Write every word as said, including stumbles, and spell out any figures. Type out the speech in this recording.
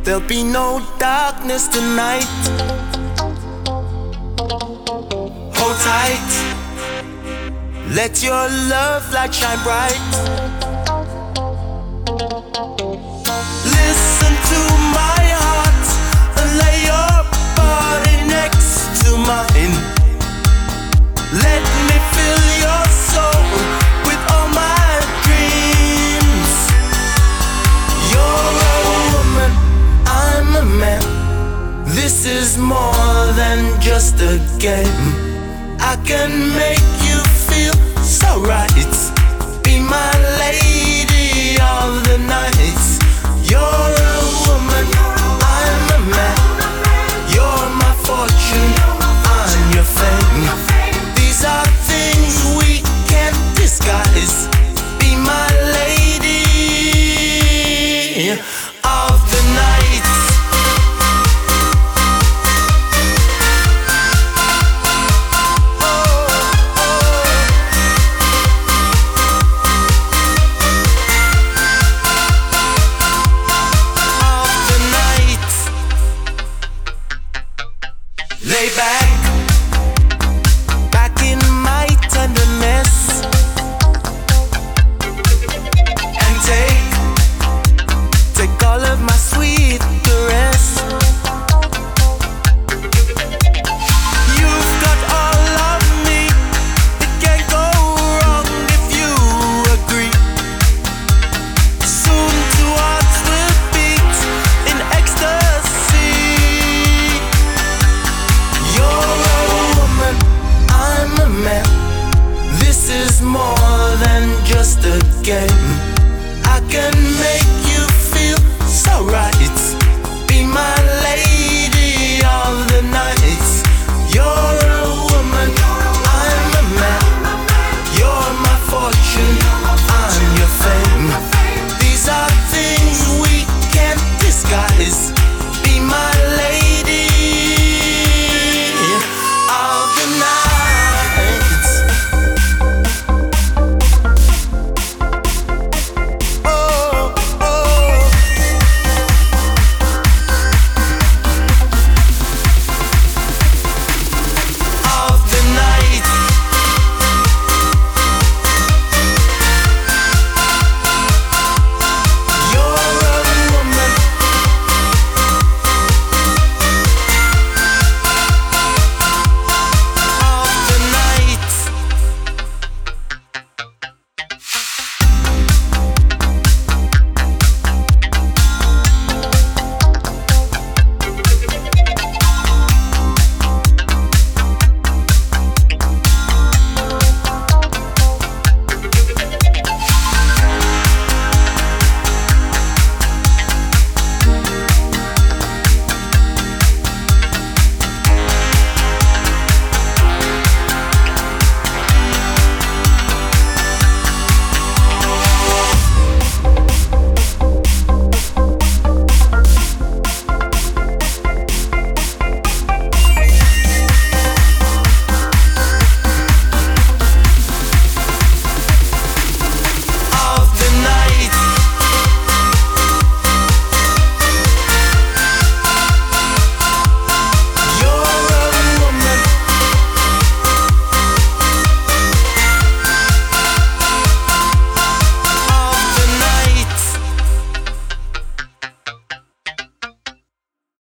There'll be no darkness tonight. Hold tight, let your love light shine bright. Listen to my heart and lay your body next to mine. Let me fill your soul with all my dreams. You're a woman, I'm a man. This is more than just a game. I can make you feel so right. Be my lady of the night. You're a woman, I'm a man. You're my fortune, I'm your fame. These are things we can't disguise. Be my lady of the night. Lay back,